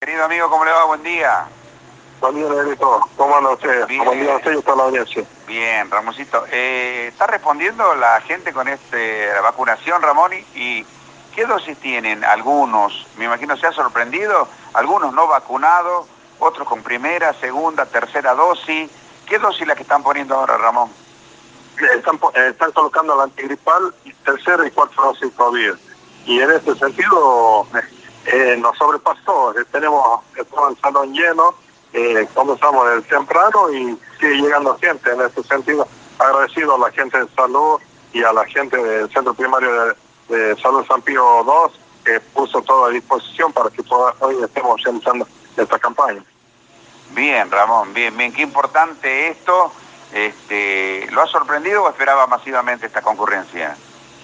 Querido amigo, ¿cómo le va? Buen día. Buen día, Negrito. ¿Cómo anda usted? Bien. Buen día a usted y a toda la audiencia. Bien, Ramoncito. ¿Está respondiendo la gente con la vacunación, Ramón? ¿Y qué dosis tienen? Algunos, me imagino se ha sorprendido, algunos no vacunados, otros con primera, segunda, tercera dosis. ¿Qué dosis la que están poniendo ahora, Ramón? Están colocando la antigripal, tercera y cuarta dosis COVID. Y en este sentido nos sobrepasó. Estamos el salón lleno, comenzamos desde temprano y sigue llegando gente. En este sentido, agradecido a la gente de salud y a la gente del Centro Primario de Salud San Pío II, que puso todo a disposición para que hoy estemos realizando esta campaña. Bien, Ramón, bien. Qué importante esto. ¿Lo ha sorprendido o esperaba masivamente esta concurrencia?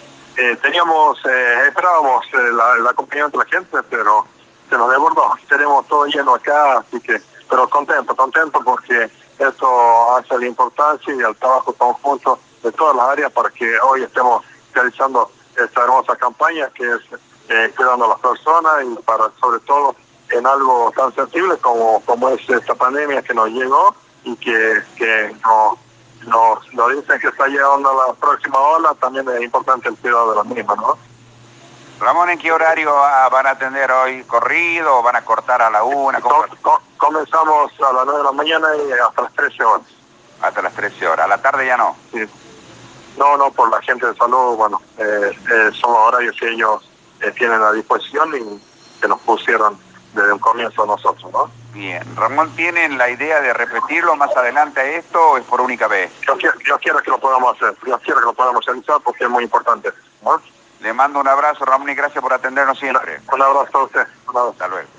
Esperábamos el acompañamiento de la gente, pero se nos desbordó. Tenemos todo lleno acá, así que, pero contento porque esto hace la importancia y el trabajo conjunto de todas las áreas para que hoy estemos realizando esta hermosa campaña que es cuidando a las personas y para sobre todo en algo tan sensible como es esta pandemia que nos llegó y que nos dicen que está llegando a la próxima ola. También es importante el cuidado de las mismas, ¿no? Ramón, ¿en qué horario van a atender hoy? ¿Corrido o van a cortar a la 1? Comenzamos a las 9 de la mañana y hasta las 13 horas. Hasta las 13 horas. ¿A la tarde ya no? Sí. No, por la gente de salud, bueno, son los horarios que ellos tienen a disposición y que nos pusieron desde el comienzo a nosotros, ¿no? Bien. Ramón, ¿tienen la idea de repetirlo más adelante a esto o es por única vez? Yo quiero que lo podamos hacer, yo quiero que lo podamos realizar porque es muy importante, ¿no? Le mando un abrazo, Ramón, y gracias por atendernos siempre. Un abrazo a usted. Un abrazo. Hasta luego.